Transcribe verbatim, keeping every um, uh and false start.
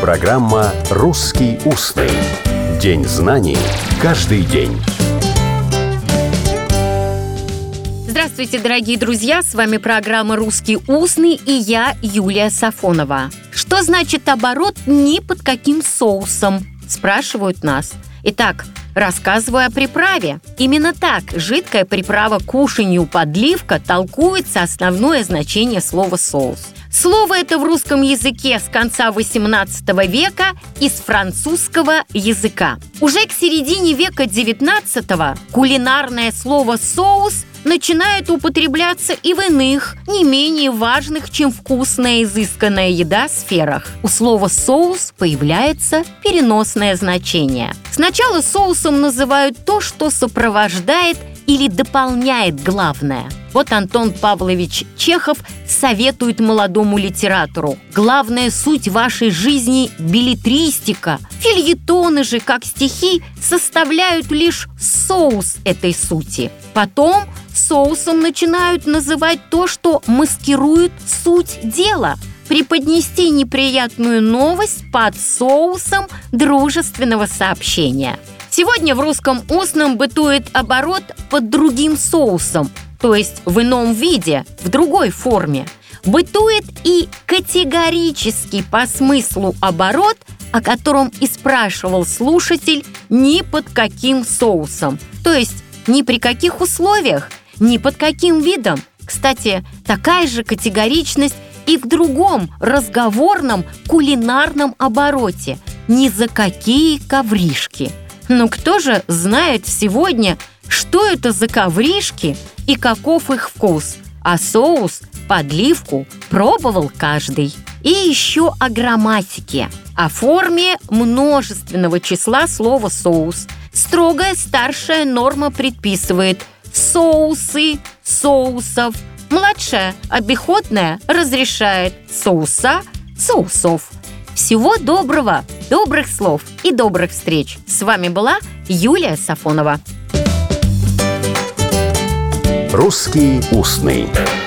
Программа «Русский устный». День знаний каждый день. Здравствуйте, дорогие друзья! С вами программа «Русский устный» и я, Юлия Сафонова. Что значит оборот «ни под каким соусом»? Спрашивают нас. Итак, рассказываю о приправе. Именно так жидкая приправа к кушанью подливка толкуется основное значение слова «соус». Слово это в русском языке с конца восемнадцатого века из французского языка. Уже к середине века девятнадцатого кулинарное слово «соус» начинает употребляться и в иных, не менее важных, чем вкусная изысканная еда, сферах. У слова «соус» появляется переносное значение. Сначала соусом называют то, что сопровождает или дополняет главное. Вот Антон Павлович Чехов советует молодому литератору: главная суть вашей жизни – беллетристика. Фельетоны же, как стихи, составляют лишь соус этой сути. Потом соусом начинают называть то, что маскирует суть дела. Преподнести неприятную новость под соусом дружественного сообщения. Сегодня в русском устном бытует оборот под другим соусом, то есть в ином виде, в другой форме. Бытует и категорический по смыслу оборот, о котором и спрашивал слушатель, ни под каким соусом, то есть ни при каких условиях, ни под каким видом. Кстати, такая же категоричность и в другом разговорном кулинарном обороте. Ни за какие ковришки. Но кто же знает сегодня, что это за ковришки и каков их вкус? А соус, подливку пробовал каждый. И еще о грамматике, о форме множественного числа слова «соус». Строгая старшая норма предписывает соусы, соусов. Младшая, обиходная, разрешает соуса, соусов. Всего доброго, добрых слов и добрых встреч. С вами была Юлия Сафонова. «Русский устный».